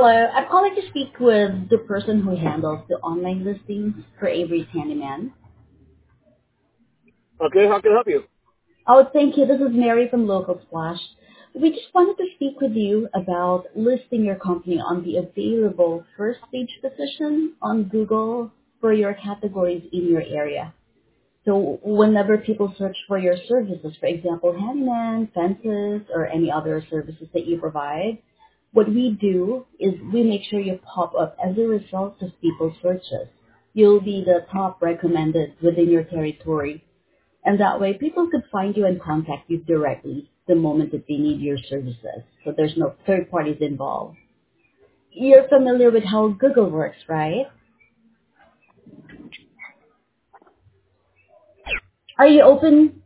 Hello, I'm calling to speak with the person who handles the online listings for Avery's Handyman. Okay, how can I help you? Oh, thank you. This is Mary from Local Splash. We just wanted to speak with you about listing your company on the available first page position on Google for your categories in your area. So whenever people search for your services, for example, handyman, fences, or any other services that you provide, what we do is we make sure you pop up as a result of people's searches. You'll be the top recommended within your territory. And that way people could find you and contact you directly the moment that they need your services. So there's no third parties involved. You're familiar with how Google works, right? Are you open